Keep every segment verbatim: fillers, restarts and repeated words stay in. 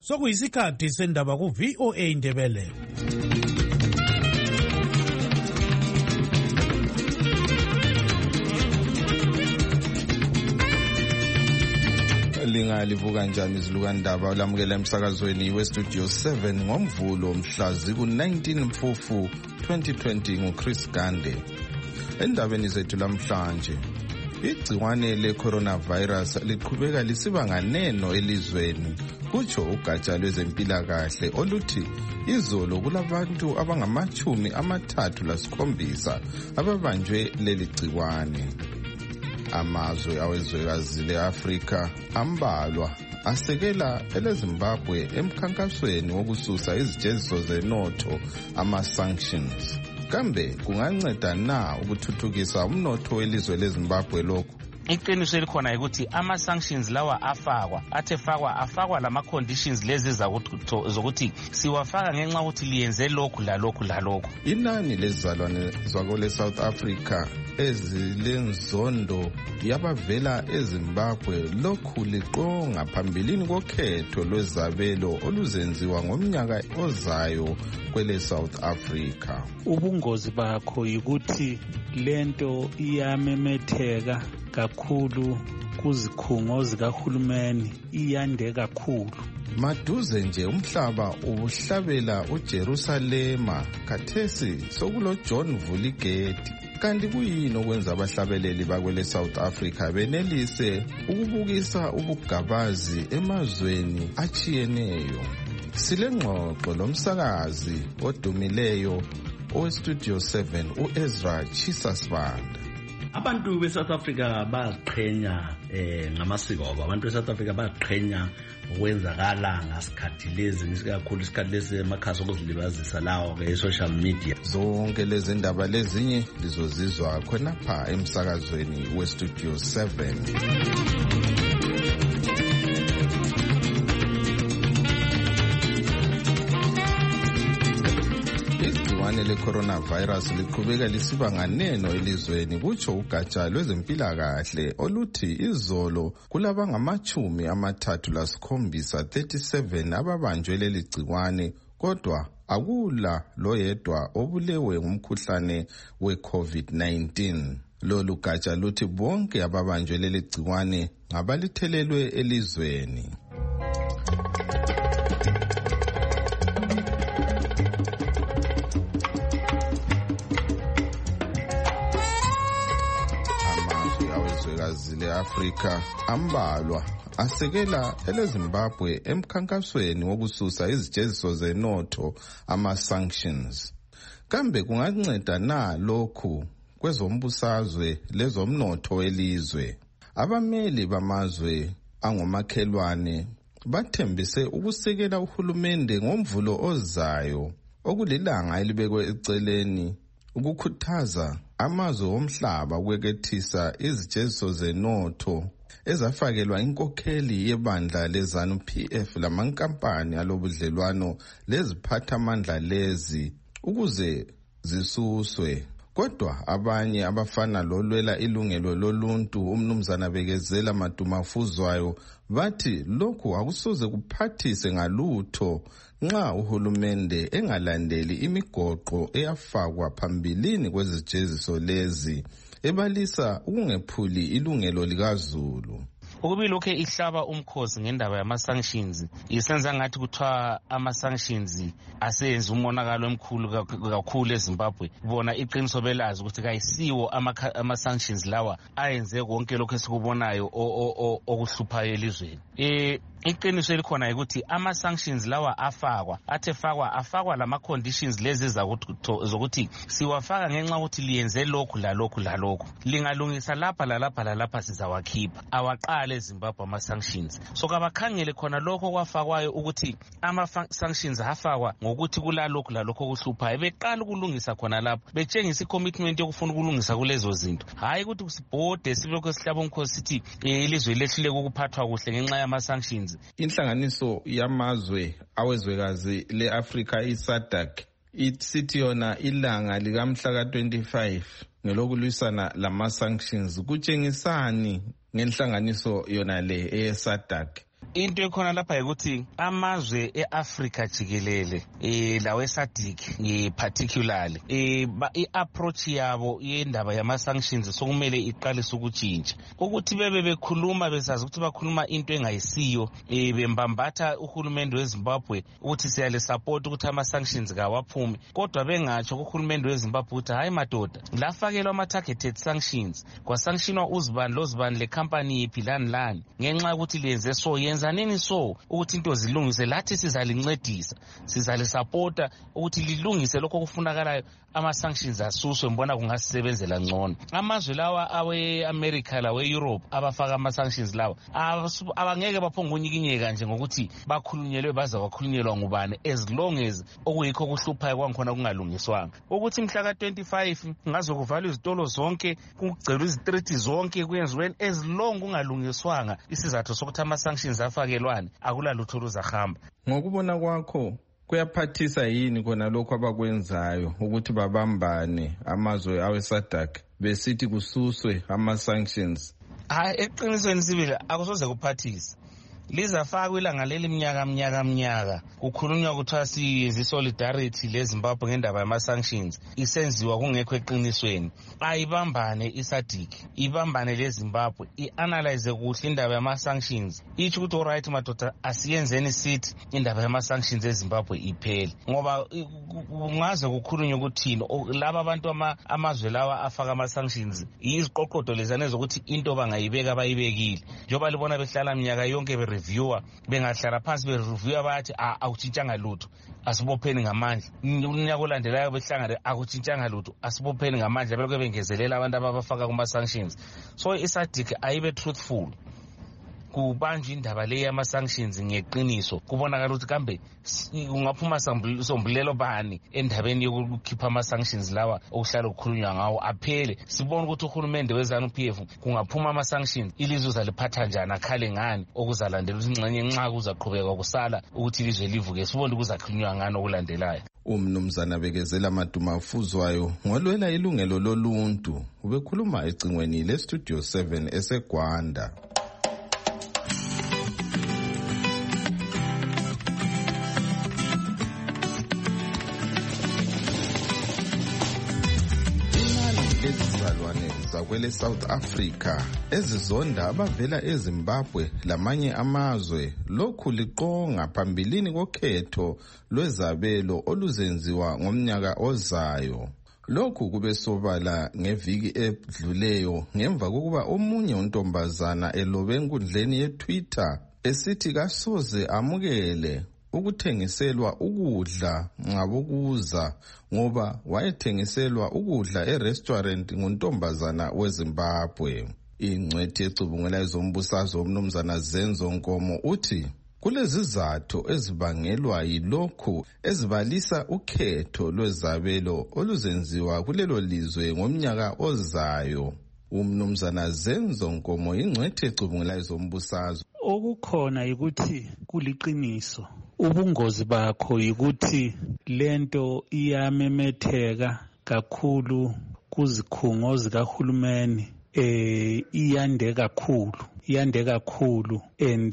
Sokuyisikhathi sendaba ku V O A Indebele. Lingalivuka njani izilukandaba lamukela emsakazweni we-Studio seven ngomvulo mhla ziku-nineteen Mfufu twenty twenty nguChris Gande. Endabeni zethu lamhlanje, igciwane le-coronavirus liqhubeka lisiba nganeno elizweni, kutsho ugatsha lwezempilakahle oluthi izolo kulabantu abangamachumi amathathu lasikhombisa ababanjwe leli gciwane. Amazwe awezwekazi le-Afrika ambalwa asekela eleZimbabwe emkhankasweni wokususa izijeziso zenotho, ama-sanctions. Kambe kunganceda na ukuthuthukisa umnotho welizwe leZimbabwe lokhu? Iqiniso elikhona ukuthi ama-sanctions lawa afakwa athe fakwa afakwa lama-conditions lezi zokuthi siwafaka ngenxa ukuthi liyenze lokhu lalokhu lalokhu. Inani lezizalwane zakole South Africa ezilenzondo yabavela eZimbabwe lokhu liqonga phambilini kokhetho lwezabelo oluzenziwa ngomnyaka ozayo kwele South Africa. Ubungozi bakho yikuthi lento iyamemetheka kakhulu kuzikhungo zikahulumeni, iyande kakhulu. Maduze nje umhlaba ubuhlabela uJerusalema, khathesi sokulo John Vuligeti. Kanti kuyini okwenza abahlabeleli bakwele South Africa benelise ukubukisa ubugabazi emazweni achiyeneyo? Silengxoxo lomsakazi odumileyo owe-Studio seven u-Ezra Chisasbanda. Abantu be-South Africa baqhenya eh ngamasiko abo. Abantu be-South Africa baqhenya ukwenzakala ngasikhathi lezi, isikakhulu isikhathi lesi emakhasi okuzilibazisa lawo ke-social media. Zonke lezi ndaba lezinye lizozizwa khonapha emsakazweni we-Studio seven. Igciwane le-coronavirus liqhubeka lisiba nganeno elizweni, kutsho ugatsha lwezempilakahle oluthi izolo kulabangamachumi amathathu lasikhombisa thirty-seven ababanjwe leli gciwane, kodwa akula loyedwa obulewe ngumkhuhlane we-COVID nineteen. Lolu gatsha luthi bonke ababanjwe leli gciwane ngabalithelelwe elizweni. Le-Afrika ambalwa asekela eleZimbabwe emkhankasweni wokususa izijeziso zenotho, ama-sanctions. Kambe kunganceda na lokhu kwezombusazwe lezomnotho elizwe? Abameli bamazwe angomakhelwane bathembise ukusekela uhulumende ngomvulo ozayo, okulilanga elibekwe eceleni ukukhuthaza amazwe omhlaba ukwekethisa izijeziso zenotho ezafakelwa inkokheli yebandla leZANU P F lamankampani alobudlelwano leziphathamandla lezi ukuze zisuswe. Kodwa abanye abafana lolwela ilungelo loluntu, umnumzana Bekezela Madumafuzwayo, bathi lokhu akusoze kuphathise ngalutho nxa uhulumende engalandeli imigoqo eyafakwa phambilini kwezijeziso lezi ebalisa ukungephuli ilungelo likaZulu. Ukubi lokho ihlaba umkhosi ngendaba yama-sanctions isenza ngathi kuthiwa ama-sanctions asenza umonakalo omkhulu kakhulu eZimbabwe. Bona iqiniso belazi ukuthi kayisiwo ama-sanctions lawa ayenze konke lokho esikubonayo okuhluphayo elizweni. Eh iqiniso elikhona ukuthi ama-sanctions lawa afakwa athe fakwa afakwa lama-conditions lezi zokuthi siwafaka ngenxa ukuthi liyenze lokhu lalokhu lalokhu. Lingalungisa lapha lalapha lalapha sizawakhipha. Awaqale eZimbabwe ama-sanctions. So kabakhangele khona lokho kwafakwayo ukuthi ama-sanctions afakwa ngokuthi kulalokhu lalokho okuhluphayo. Beqala ukulungisa khona lapho. Betshengisa i-commitment yokufuna ukulungisa kulezo zinto. Hayi ukuthi kusibhode sibekho sihlaba umkhosi sithi ilizwe lehlule ukuphathwa kuhle ngenxa yama-sanctions. Inhlanganiso yamazwe awezwekazi le-Afrika i-SADC isithi yona ilanga likamhla ka twenty-five ngelokulwisana lama-sanctions kutshengisani ngenhlanganiso yona le eye-SADC? into ekhona lapha ukuthi amazwe eAfrica jikelele eh lawe SADC eh particularly eh iapproach yabo yendaba yama sanctions sokumele iqalise ukutshintsha ukuthi bebe bekhuluma besazi ukuthi bakhuluma into engayisiyo eh bembambatha uhulumende weZimbabwe ukuthi siyale support ukuthi ama sanctions kawaphume kodwa bengatsho uhulumende weZimbabwe ukuthi hayi madoda lafakelwa ama targeted sanctions kwa sanctionwa uzibani lozibani le company iphi lani lani ngenxa ukuthi lenze so yenza nini so ukuthi into zilungise lathi sizalincedisa sizale supporta ukuthi lilungise lokho kufunakalayo ama sanctions asuswe mbona kungasebenzela ngcono amazwe lawa awe America lawe Europe abafaka ama sanctions lawa abangeke baphonga unyikinyeka nje ngokuthi bakhulunyelwe baza bakhulunyelwa ngubani as long as okuyikho kuhluphayo kwangikhona kungalungiswanga ukuthi mhla ka twenty-five ngazo kuvalwa izitolo zonke kugcelwa izitreet zonke kwenziweni as long kungalungiswanga isizathu sokuthi ama sanctions afakelwane akulalutho luzahamba. Ngokubona kwakho kuyaphathisa yini khona lokho abakwenzayo ukuthi babambane amazwe awe SADC besithi kususwe ama sanctions? Hayi eqinisweni sibile akusoze kuphathisa lizafakwa ilanga leli minyaka minyaka minyaka kukhulunywa kuthiwa siyenza solidarity leZimbabwe ngendaba yama sanctions isenziwa kungekho eqinisweni ayibambane iSADC ibambane leZimbabwe ianalyze kuhle indaba yama sanctions ithi ukuthi alright madoda asiyenzeni sithi indaba yama sanctions eZimbabwe iphele ngoba kungaze kukhulunywe ukuthini laba abantu amazwe lawa afaka ama sanctions iziqoqodo lezane zokuthi into bangayibeka bayibekile njoba libona behlala minyaka yonke be reviewer bengahlala phansi be reviewer bathi akutshintshanga lutho asibopheni ngamandla unyaka olandelayo behlangane akutshintshanga lutho asibopheni ngamandla belokho bengezelela abantu abafaka kuma sanctions so iSADC ayibe truthful kubanjwe indaba le yama sanctions ngeqiniso kubonakala ukuthi kambe ungaphuma sombulelo bani endabeni yokukhipha ama sanctions lawa okuhlala ukukhulunywa ngawo aphele sibona ukuthi uhulumende wezanu P F kungaphuma ama sanctions ilizwe uzaliphatha njani akhale ngani okuzalandela ingxenye nxa kuzaqhubeka kusala ukuthi ilizwe livuke sibona ukuzakhulunywa ngani okulandelayo. Umnumzana Bekezela Maduma afuzwayo ngolwela ilungelo loluntu ubekhuluma ecingweni le Studio seven eseGwanda. Kwele South Africa ezizonda abavela eZimbabwe lamanye amazwe lokhu liqonga phambilini kokhetho lwezabelo oluzenziwa ngomnyaka ozayo. Lokhu kube sobala ngeviki edluleyo ngemva kokuba omunye untombazana elobe enkundleni yeTwitter esithi kasoze amukele ukuthengiselwa ukudla ngabokuza ngoba wayethengiselwa ukudla e-restaurant nguntombazana weZimbabwe. Ingcwethi ecubungela ezombusazwe umnumzana Zenzo Nkomo uthi kulezizathu ezibangelwa yilokhu ezibalisa ukhetho lwezabelo oluzenziwa kulelo lizwe ngomnyaka ozayo. Umnumzana Zenzo Nkomo ingcwethi ecubungela ezombusazwe okukhona ukuthi kuliqiniso ubungozi bakho yikuthi lento iyamemetheka kakhulu kuzikhungo zikahulumeni eh iyande kakhulu iyande kakhulu and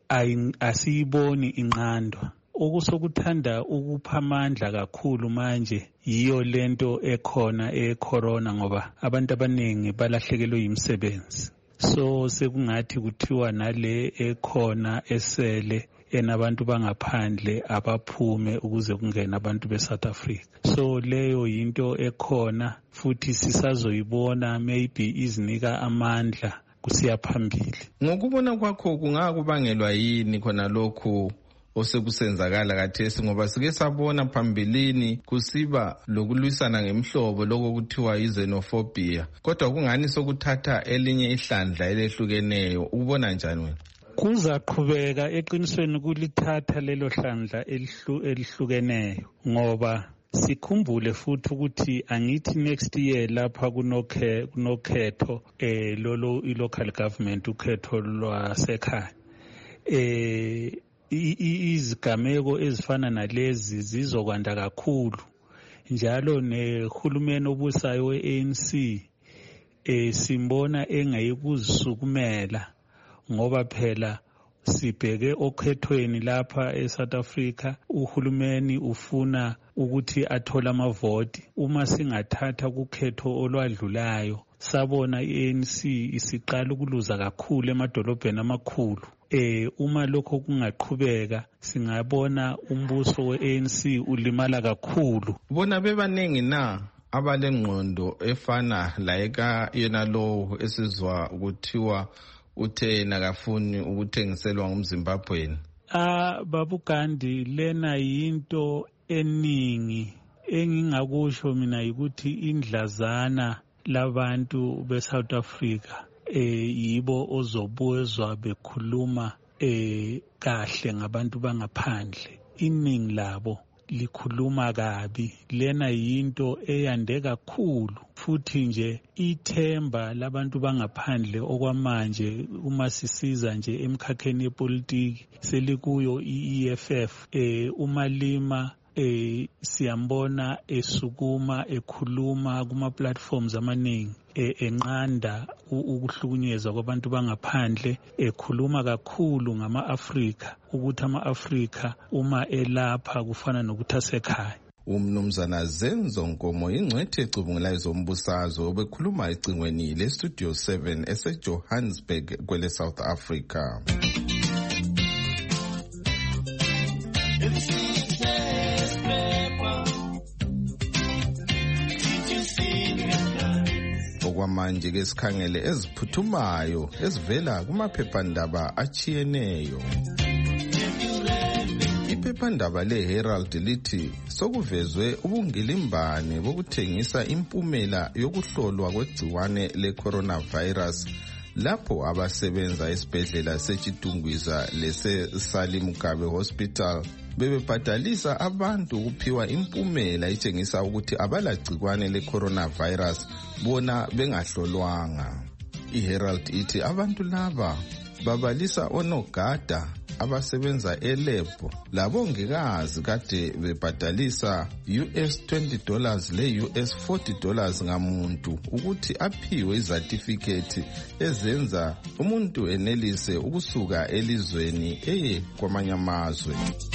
asiyiboni inqandwa okusokuthanda ukupha amandla kakhulu manje yiyo lento ekhona ecorona ngoba abantu abaningi balahlekelwe yimisebenzi so sekungathi kuthiwa nale ekhona esele enabantu bangaphandle abaphume ukuze kungena abantu beSouth Africa so leyo yinto ekhona futhi sisazoyibona maybe izinika amandla kusiya phambili. Ngokubona kwakho kungakubangelwa yini khona lokhu osekusenzakala kathesi ngoba sike sabona phambilini kusiba lokulwisana ngemhlobo lokho kuthiwa xenophobia kodwa kungani sokuthatha elinye ihlandla elehlukeneyo ubona njani wena? Kuzaqhubeka eqinisweni kulithatha lelo hlandla elihlukeneyo ngoba sikhumbule futhi ukuthi angithi next year lapha kunokhe kunokhetho eh lolo i-local government ukhetho lwasekhaya eh izigameko ezifana nalezi zizokwanda kakhulu njalo nehulumeni obusayo we-A N C eh simbona engayikuzisukumela ngoba phela sibheke okhethweni lapha eSouth Africa, uhulumeni ufuna ukuthi athole amavoti. Uma singathatha kukhetho olwadlulayo sabona i-A N C isiqala ukuluza kakhulu emadolobheni amakhulu. Eh uma lokho kungaqhubeka singabona umbuso we-A N C ulimala kakhulu. Bona bebaningi na abalengqondo efana layeka yena lo esizwa ukuthiwa uthe nakafuni ukuthengiselwa ngumZimbabweni? Ah babu Gandhi, lena yinto eningi engingakusho mina ukuthi indlazana labantu beSouth Africa eh yibo ozobuzwa bekhuluma eh kahle ngabantu bangaphandle. Iningi labo likhuluma kabi. Lena yinto eyande kakhulu, futhi nje ithemba labantu bangaphandle okwamanje uma sisiza nje emkhakheni yepolitiki selikuyo i-E F F. eh uma lima eh siyambona esukuma ekhuluma kuma platforms amaningi enqanda ukuhlukunyezwa kwabantu bangaphandle, ekhuluma kakhulu ngama-Afrika ukuthi ama-Afrika uma elapha kufana nokuthi asekhaya. Umnumzana Zenzo Nkomo ingcwethe ecubungulayo zombusazwe obekhuluma ecingweni le-Studio seven ese-Johannesburg kwele South Africa. Okwamanje ke sikhangele eziphuthumayo ezivela kumaphephandaba achiyeneyo. Iphephandaba le-Herald lithi sokuvezwe ubungilimbane bokuthengisa impumela yokuhlolwa kwegciwane le-coronavirus lapho abasebenza esibhedlela seChitungwiza lese-Salim Mugabe Hospital bebebhadalisa abantu ukuphiwa impumela itshengisa ukuthi abalagciwane le-coronavirus bona bengahlolwanga. I-Herald ithi abantu laba babalisa onogada abasebenza elebhu labongikazi kade bebhadalisa U S twenty dollars le U S forty dollars ngamuntu ukuthi aphiwe izatifiketi ezenza umuntu enelise ukusuka elizweni eye kwamanye amazwe.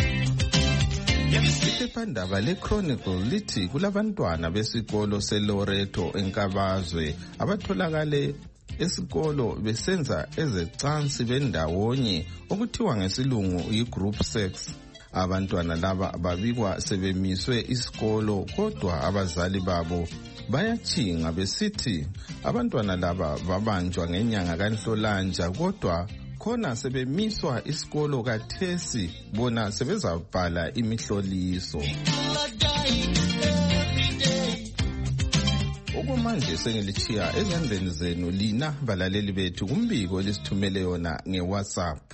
Iphephandaba le-Chronicle lithi kulabantwana besikolo seLoreto enkabazwe abatholakale esikolo besenza ezecansi bendawonye okuthiwa ngesilungu yi-group sex. Abantwana laba babikwa sebemiswe isikolo kodwa abazali babo bayachinga besithi abantwana laba babanjwa ngenyanga kaNhlolanja kodwa khona sebemiswa isikolo kathesi bona sebezabhala imihloliso. Okumanje sengilichiya ezandleni zenu lina balaleli bethu kumbiko elisithumele yona ngeWhatsApp.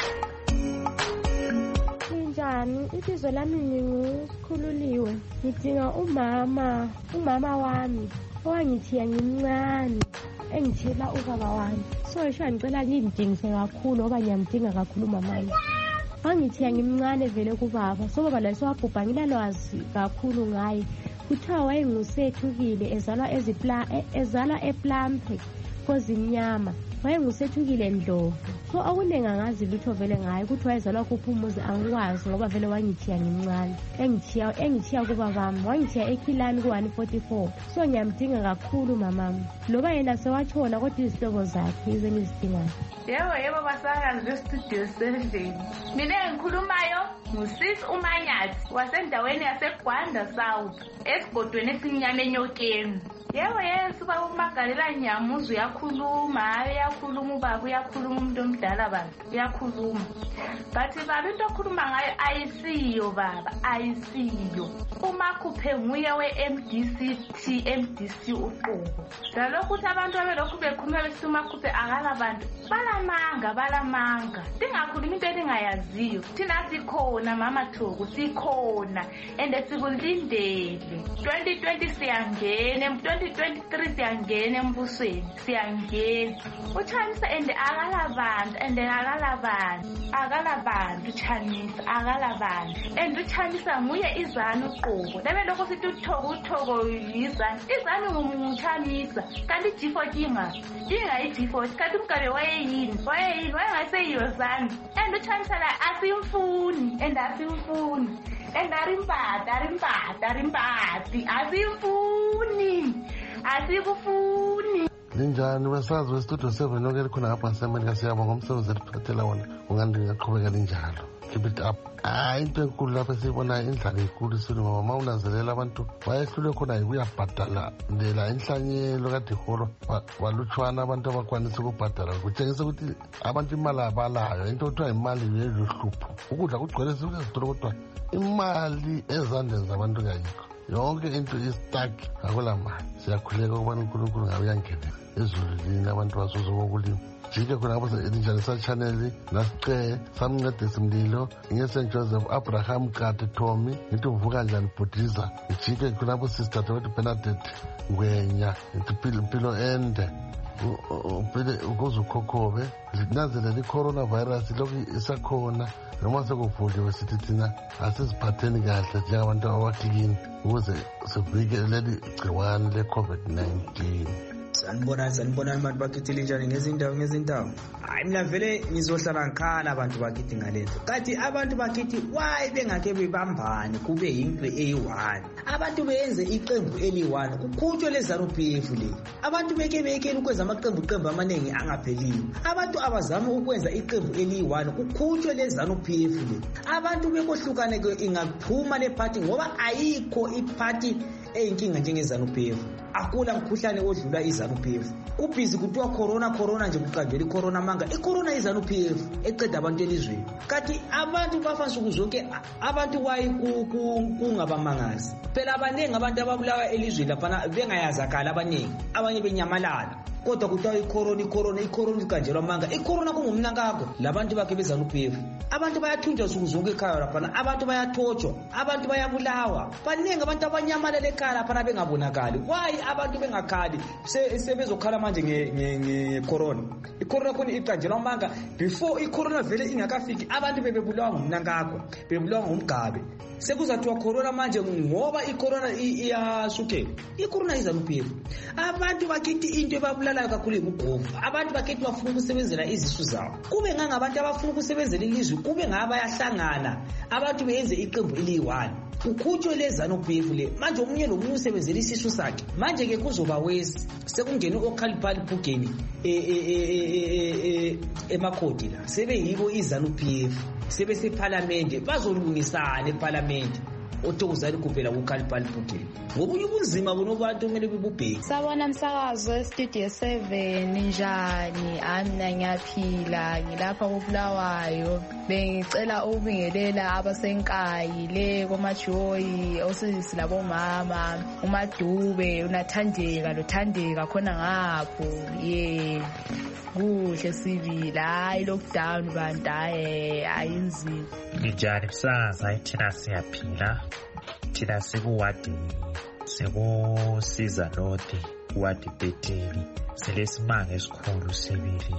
Njani ibizo lami ngingukhululiwe. Ngidinga umama, umama wami owangithiya ngimncane engithela ubaba wami. So isho ngicela ngidingise kakhulu ngoba ngiyamdinga kakhulu umama. Wangithiya ngimncane vele kubaba. So baba laso wabhubha ngilalwazi kakhulu ngaye. Kuthiwa wayengusethukile ezalwa ezipla ezalwa ePlampe kozimnyama. Wayengusethukile Ndlovu. So akunenga ngazi lutho vele ngaye ukuthi wayezalwa kuphi umuzi angikwazi ngoba vele wangithiya ngimncane. Engithiya engithiya kubabami wangithiya eKhilani ku one forty-four. So ngiyamdinga kakhulu mamami. Loba yena sewatshona kodwa izihlobo zakhe izengizidingayo. Yebo yebo basakazi be-Studio seven. Mina engikhulumayo ngusis uManyathi wasendaweni yaseGwanda South esigodweni esinyama enyokeni. Yebo yesu baba uMagalela Nyamuzu uyakhuluma, hayi uyakhuluma ubaba uyakhuluma umuntu omdala bantu uyakhuluma. Bathi baba into okhuluma ngayo ayisiyo baba ayisiyo. Umakhuphe nguye we-M D C T M D C uqobo. Nalokho ukuthi abantu abelokhu bekhuluma bese umakhuphe akala bantu balamanga balamanga. Singakhuluma into engayaziyo. Thina sikhona mama Thoko sikhona ende sikulindele. twenty twenty siyangena twenty twenty-three siyangena embusweni siyangena. Uchanisa ende akala bantu bantu and akala bantu akala bantu Chinese akala bantu and uChinese nguye izana uqobo lebe lokho sithi uthoko uthoko izana izana ngumChinese kanti G forty inga inga i G forty kanti umkabe wayeyini wayeyini wayengaseyiyo zana and uChinese la asimfuni and asimfuni and arimbata arimbata arimbati asimfuni asikufuni. Linjani wesazi westudio seven lonke likhona apha ngisemelika siyabonga ngomsebenzi eliphathela wona ungandi ngiyaqhubeka linjalo. Keep it up. Hayi into enkulu lapha siyibonayo indlala enkulu isini ngoba uma unanzelela abantu bayehlule khona ukuyabhadala ndela inhlanyelo kade iholo walutshwana abantu abakwanisa ukubhadala kutshengisa ukuthi abantu imali abalayo into kuthiwa imali yeluhlupho ukudla kugcwele sizitolo kodwa imali ezandleni zabantu kayikho yonke into istaki akula mali siyakhuleka ukubana uNkulunkulu ngabe uyangenela ezulwini abantu basuza kokulima jike khona apho elinjani sa-channel nasice samncedisa imlilo nge-Saint Joseph Abraham Kade Tommy ngithi uvuka njani Bhudiza jike khona apho sister Dawidi Bernadette Ngwenya ngithi impilo ende uphile ukuze ukhokhobe linanzelela i-coronavirus lokhu isakhona noma sekuvuliwe sithi thina asiziphatheni kahle njengabantu abaklini ukuze sivikele leli gciwane le-covid nineteen. Sanibona sanibona abantu bakithi linjani ngezindawo ngezindawo. Hayi mina vele ngizohlala ngikhala abantu bakithi ngalento. Kanti abantu bakithi why bengake bebambane kube into eyi-one. Abantu beyenze iqembu eli-one kukhutshwe lezanu P F le. Abantu beke bekele ukwenza amaqembu qembu amaningi angapheliyo. Abantu abazama ukwenza iqembu eli-one kukhutshwe lezanu P F le. Abantu bekohlukane ingaphuma le party ngoba ayikho iparty eyinkinga njengezanu P F. Akula mkhuhlane odlula izanu P F. Kubhizi kuthiwa corona corona nje kuqanjwe icorona manga. Icorona izanu P F eqeda abantu elizweni. Kanti abantu bafanele ukuzonke abantu wayi kungabamangazi. Phela abaningi abantu ababulawa elizweni lapha bengayazakala abaningi. Abanye benyamalala. Kodwa kuthiwa icorona icorona icorona iqanjelwa manga. Icorona kungumnankako labantu bakhe bezanu P F. Abantu bayathunjwa ukuzonke ekhaya lapha. Abantu bayathotswa. Abantu bayabulawa. Baningi abantu abanyamalala ekhaya lapha bengabonakali. Why abantu bengakhali sebezokhala manje nge corona icorona khona iqanjelwa manga before icorona vele ingakafiki abantu bebebulawa ngumnankakho bebulawa ngumgabe sekuzathiwa corona manje ngoba icorona iyasukela icorona izanu P F. Abantu bakithi into ebabulalayo kakhulu ukugovu abantu bakithi bafuna ukusebenzela izisu zawo kube ngangabantu abafuna ukusebenzela ilizwe kube ngaba yahlangana abantu beyenze iqembu eli-one ukhutshwe lezanu P F le manje omunye nomunye usebenzela isisu sakhe manje ke kuzoba wesi sekungena uKhalipali Phugeni emakhodi la sebe yibo izanu P F sebe separlamente bazolungisana eparlamente otokuzali kuphela kuKhalipali Phugeni ngobunye ubunzima bonobantu kumele bebubheke. Sabona msakazo Studio seven njani amina ngiyaphila ngilapha kuBulawayo bengicela ukubingelela abasenkayi le komajoyi osisi labo mama uMadube unaThandeka loThandeka khona ngapho ye kuhle sibila hayi lockdown bantu hayi ayinzima. Njani msakazi ayithina siyaphila thina sikuwadi sekusiza lodi wadi thirteen selesimanga esikhulu sibili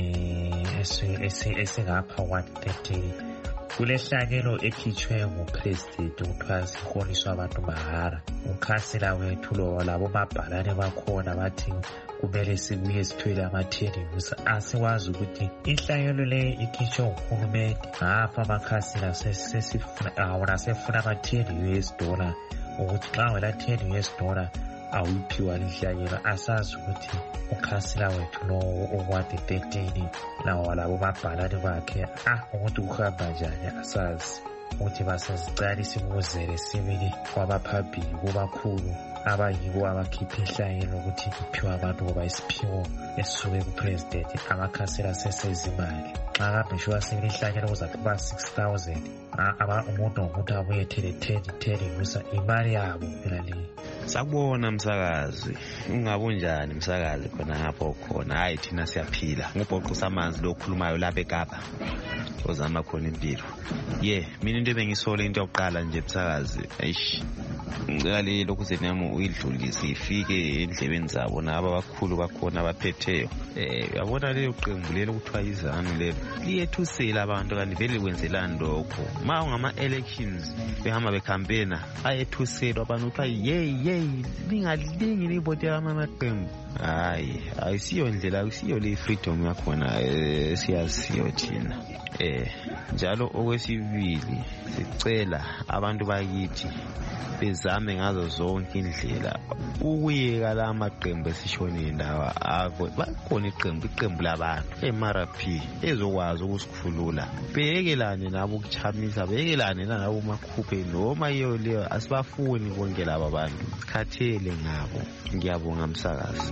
eh esingapha wadi thirteen kulehlanyelo ekhitshwe ngupresident kuthiwa siholiswa abantu mahara ukhansela wethu lo labo mabhalane bakhona bathi kumele sibuye sithwele amatherius asiwazi ukuthi inhlanyelo le ikhitshwe nguhulumende ngapha amakhansela sesifuna awona sefuna ama-ten dollar ukuthi xa wela ten U S dollar awuphiwa lihlanyelo asazi ukuthi ukhansela wethu lo uwadi thirteen lawo labo mabhalane bakhe ah ukuthi uhamba njani asazi ukuthi basazicala simuzele sibili kwabaphambili kubakhulu abayibo abakhipha inhlanyelo ukuthi kuphiwa abantu ngoba isiphiwo esisuke kupresident amakhansela sesezimali xa kabhishwa sibili inhlanyelo kuzakuba six thousand umuntu ngomuntu abuye ethele ten ten yusa imali yabo phela le. Sakubona msakazi ungabunjani msakazi khona ngapho khona hayi thina siyaphila ngubhoqo samanzi lokhulumayo lapha eKapa ozama khona impilo ye mina into ebengisole into yokuqala nje msakazi eish ngale lokhu zenami uyidlulise ifike endlebeni zabo nabo abakhulu bakhona abaphetheyo. Eh yabona leyo qembu lelo kuthiwa izanu lelo liyethusela abantu kanti vele kwenzelani lokho. Ma ungama elections behamba becampaign ayethuselwa abantu kuthiwa yey yey lingalingi livote amaqembu. Hayi ayisiyo indlela ayisiyo le freedom yakhona siyaziyo thina. Eh njalo okwesibili sicela abantu bakithi bezame ngazo zonke indlela ukuyeka la maqembu esishone indawo akho bakhona iqembu iqembu labantu M R P ezokwazi ukusikhulula. Bekelane nabo ukuchamisa bekelane nabo makhuphe noma iyo leyo asibafuni bonke laba bantu sikhathele ngabo. Ngiyabonga msakazi.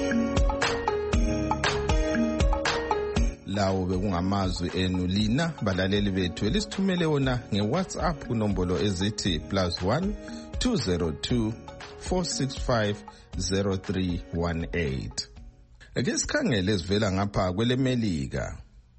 Lawo bekungamazwi enu lina balaleli bethu elisithumele wona ngeWhatsApp kunombolo ezithi plus one two zero two four six five zero three one eight. Ake sikhangele ezivela ngapha kwelemelika.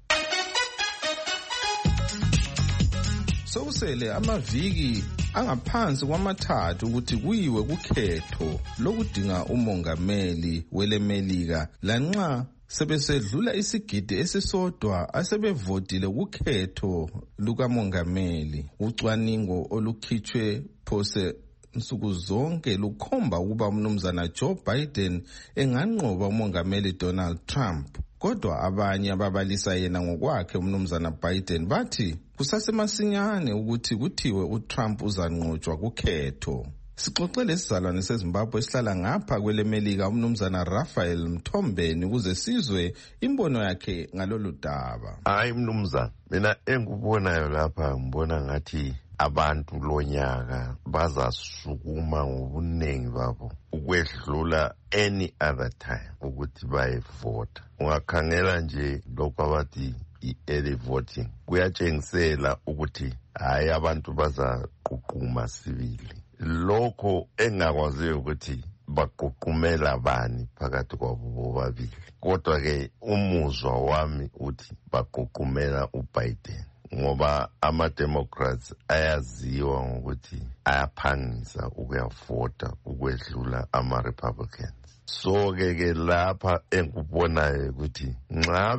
Sokusele amaviki angaphansi kwamathathu ukuthi kuyiwe kukhetho lokudinga umongameli welemelika lanxa sebesedlula isigidi esisodwa asebevotile kukhetho lukamongameli. Ucwaningo olukhitshwe phose nsuku zonke lukhomba ukuba umnumzana Joe Biden enganqoba umongameli Donald Trump. Kodwa abanye ababalisa yena ngokwakhe umnumzana Biden bathi kusasemasinyane ukuthi kuthiwe uTrump uzanqotshwa kukhetho. Sixoxele isizalwane seZimbabwe esihlala ngapha kwelemelika umnumzana Raphael Mthombeni ukuze sizwe imbono yakhe ngalolu daba. Hayi mnumzana, mina engikubonayo lapha ngibona ngathi abantu lonyaka bazasukuma ngobunengi babo ukwedlula any other time ukuthi bayevota. Ungakhangela nje lokho abathi i-early voting kuyatshengisela ukuthi hayi abantu bazaququma sibili. Lokho engakwaziyo ukuthi baququmela bani phakathi kwabo bobabili. Kodwa ke umuzwa wami uthi baququmela uBiden ngoba ama-Democrats ayaziwa ngokuthi ayaphangisa ukuyavota ukwedlula ama-Republicans. So ke ke lapha engikubonayo ukuthi nxa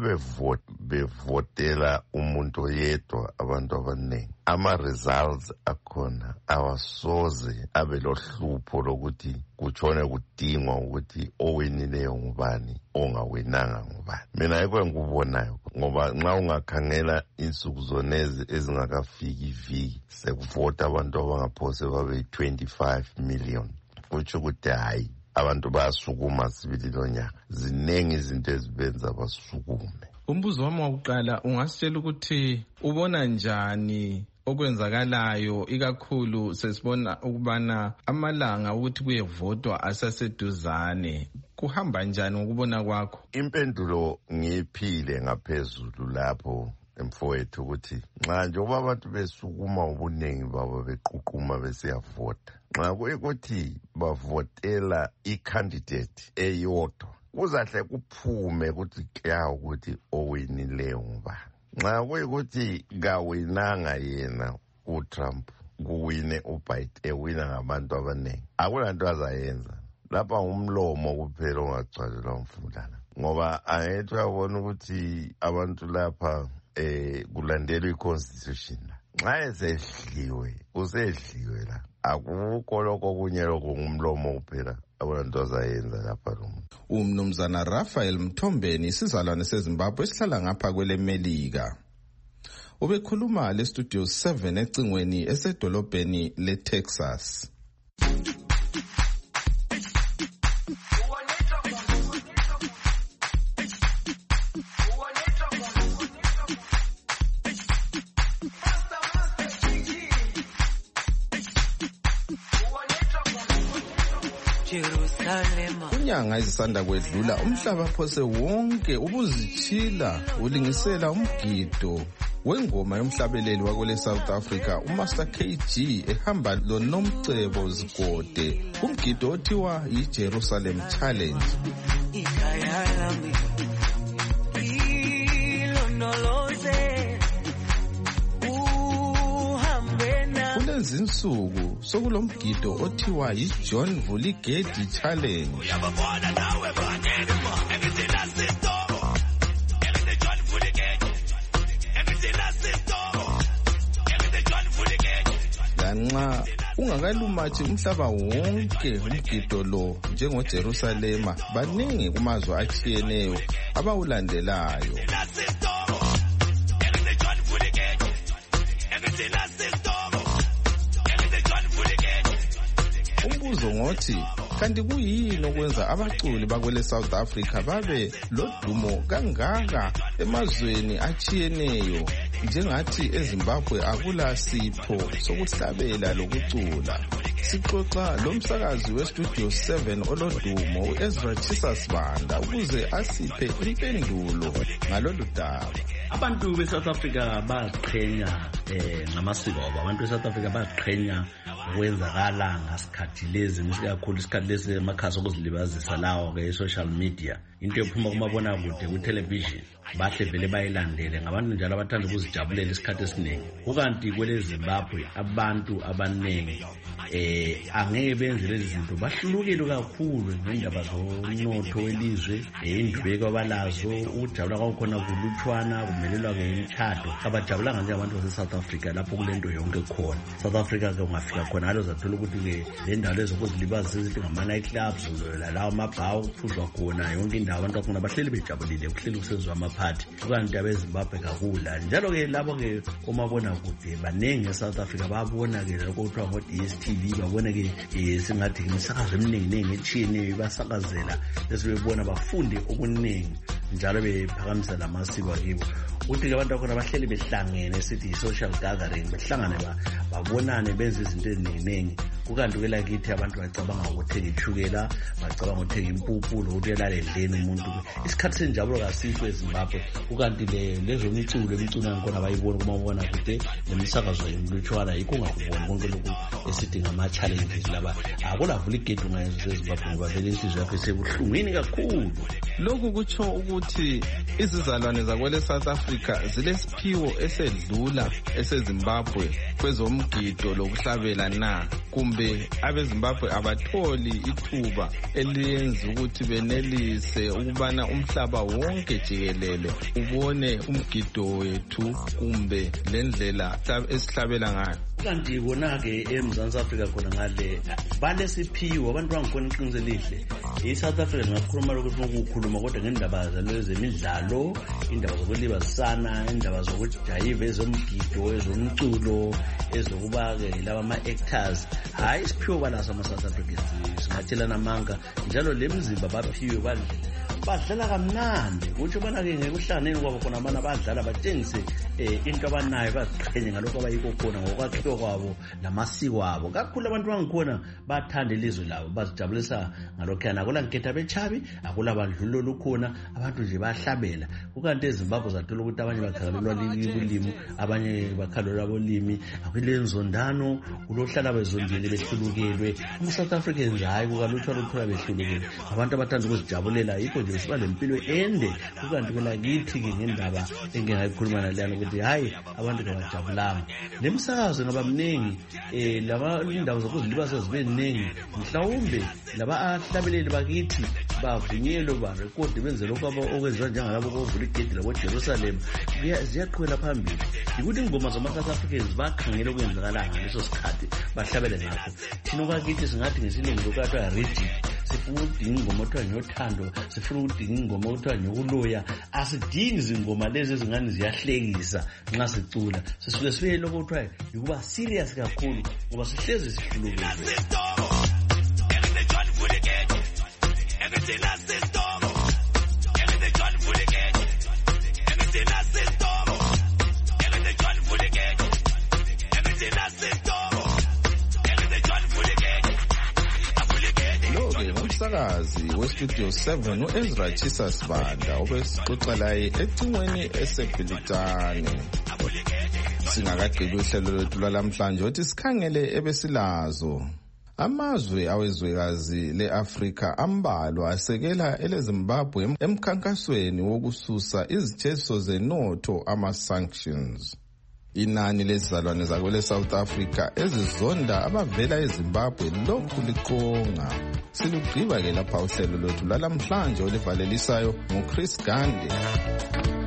bevotela umuntu yedwa abantu abaningi ama-results akhona awasoze abe lohlupho lokuthi kutshone kudingwa ukuthi owinileyo ngubani ongawinanga ngubani. Mina yikho engikubonayo ngoba nxa ungakhangela insuku zonezi ezingakafiki iviki sekuvota abantu abangaphose babe twenty-five million. Kutsho ukuthi hayi abantu bayasukuma sibili lonyaka. Zinengi izinto ezibenza basukume. Umbuzo wami wokuqala ungasitshela ukuthi ubona njani okwenzakalayo ikakhulu sesibona ukubana amalanga ukuthi kuyevotwa asaseduzane. Kuhamba njani ngokubona kwakho? Impendulo ngiyiphile ngaphezulu lapho emfowethu ukuthi nxa njengoba abantu besukuma ubunengi babo beququma besiyavota, nxa kuyikuthi bavotela i-candidate eyodwa kuzahle kuphume ukuthi kya ukuthi owinileyo ngubani. Nxa kuyikuthi kawinanga yena uTrump kuwine uBiden ewina ngabantu abaningi, akulanto azayenza. Lapha umlomo kuphela ongagcwalelwa umfulana ngoba angithi uyabona ukuthi abantu lapha eh kulandelwa i-constitution. Nxa esedliwe usedliwe la, akukho lokho kunye lokho ngumlomo kuphela abantu azayenza lapha lo. Umnumzana Raphael Mthombeni isizalwane seZimbabwe esihlala ngapha kwelemelika. Ubekhuluma le studio seven ecingweni esedolobheni leTexas. Inyanga ezisanda kwedlula umhlaba phose wonke ubuzitshila ulingisela umgido wengoma yomhlabeleli wakole South Africa uMaster K G ehamba loNomcebo Zigode umgido othiwa yiJerusalem Challenge. kulezi insuku sokulomgido othiwa yi-John Vuligedi Challenge. Lanxa ungakalumathi umhlaba wonke umgido lo njengoJerusalema, baningi kumazwe atshiyeneyo abawulandelayo. Umbuzo ngothi kanti kuyini okwenza abaculi bakwele South Africa babe lodumo kangaka emazweni atshiyeneyo? Njengathi eZimbabwe akula sipho sokuhlabela lokucula. Sixoxa lomsakazi weStudio seven olodumo uEzra Chisasibanda ukuze asiphe impendulo ngalolu daba. Abantu beSouth Africa baqhenya eh ngamasiko abo. Abantu beSouth Africa baqhenya ukwenzakala ngasikhathi lezi misikakhulu isikhathi lesi emakhasi okuzilibazisa lawo ke social media. Into ephuma kumabona kude ku television bahle vele bayilandele ngabantu njalo abathanda ukuzijabulela isikhathi esiningi. Ukanti kwele Zimbabwe abantu abaningi eh angeke benze lezi zinto, bahlulukile kakhulu ngendaba zomnotho welizwe, indubeko abalazo, ukujabula kwakhona kulutshwana, kumelelwa ke imithado. Abajabulanga nje abantu base South Africa lapho kulento yonke khona. South Africa ke ungafika khona alo zathola ukuthi ke le ndawo lezo kuzilibazisa izinto ngama night clubs lawo amabhawu kuphuzwa khona yonke indawo, abantu bakhona bahleli bejabulile, kuhleli kusenzwa amaphathi. Ukanti abeZimbabwe kakula njalo ke labo ke omabona kude banenge eSouth Africa babona ke lokho kuthiwa ngo D S T V, babona ke singathi imisakazo eminingi ningi etshiyeneyo basakazela bese bebona bafunde okuningi njalo bephakamisa lamasiko akibo. Uthi ke abantu bakhona bahleli behlangene sithi social gathering, behlangane babonane benze izinto eziningi. Kukanti ke lakithi abantu bacabanga ukuthenga ichukela, bacabanga ukuthenga impuphu lokuthi elalendleni umuntu. Isikhathi senjabulo kasikho eZimbabwe. Kukanti le lezo miculo imiculo yakhona bayibona kumabona kude lemisakazo yemlutshwana yikho ngakubona konke lokhu esithi ngama challenges laba. Akula Vuligedi ngayenza eZimbabwe ngoba vele insizwe yakhe sebuhlungwini kakhulu. Lokhu kutsho ukuthi izizalwane zakwele South Africa zilesiphiwo esedlula eseZimbabwe kwezomgido lokuhlabela na, kumbe abeZimbabwe abatholi ithuba eliyenza ukuthi benelise ukubana umhlaba wonke jikelele ubone umgido wethu kumbe lendlela esihlabela ngayo? Kanti bona ke eMzansi Afrika khona ngale balesiphiwo abantu bangikhona iqiniso elihle. iSouth Africa ngakhuluma ukuthi ukukhuluma kodwa ngendaba zalezemidlalo, indaba zokulibazisana, indaba zokujayiva, ezomgido, ezomculo, ezokuba ke laba ama actors, hayi isiphiwo balaso ama South Africans. Singathelana amanga njalo lemzimba baphiwe badle badlala kamnandi. Kuthi bana ke ngekuhlanganeni kwabo khona abana badlala batshengise into abanayo, baziqhenye ngalokho abayikho khona ngokwakhiwa kwabo namasiko abo. Kakhulu abantu bangikhona bathanda ilizwe labo, bazijabulisa ngalokho yana. Akula nketha bechabi, akula badlulo lukhona, abantu nje bahlabela. Kukanti eZimbabwe zathola ukuthi abanye bakhalelwa lilimi, abanye bakhalelwa abolimi, akulenzondano, ulohlala bezondile behlulukelwe. Ama South Africans hayi kukalutshwa lokuthola behlulukelwe. Abantu abathanda ukuzijabulela yikho nje siba lempilo ende. Kukanti kwelakithi ke ngendaba engingayikhuluma nalana ukuthi hayi abantu kabajabulanga. Lemsakazo ngaba mningi eh laba indawo zokuzilibasa zibe ningi, mhlawumbe laba ahlabeleli bakithi bavunyelwe ba record benze lokho okwenziwa njengalabo koVuligedi labo Jerusalem ziyaqhwela phambili. Ukuthi ingoma zama South Africans bakhangela okwenzakala ngaleso sikhathi bahlabele ngakho. Thina kwakithi singathi ngesilungu lokathiwa rigid, sifuna ukudinga ingoma othiwa nyothando, sifuna ukudinga ingoma othiwa nyokuloya. Asidingi izingoma lezi ezingani ziyahlekisa nxa sicula, sisuke sibe lokho othiwa ukuba serious kakhulu ngoba sihlezi sihlulukile. Umsakazi weStudio seven uEzra Chisasibanda obesixoxa laye ecingweni eseBhilitane. Singakagqibi uhlelo lwethu lwalamhlanje uthi sikhangele ebesilazo. Amazwe awezwekazi leAfrika ambalwa asekela eleZimbabwe emkhankasweni wokususa izitheliso zenotho ama-sanctions. Inani lezizalwane zakwele South Africa ezizonda abavela eZimbabwe lokhu liqonga. Silugqiba ke lapha uhlelo lwethu lalamhlanje olivalelisayo nguChris Gande.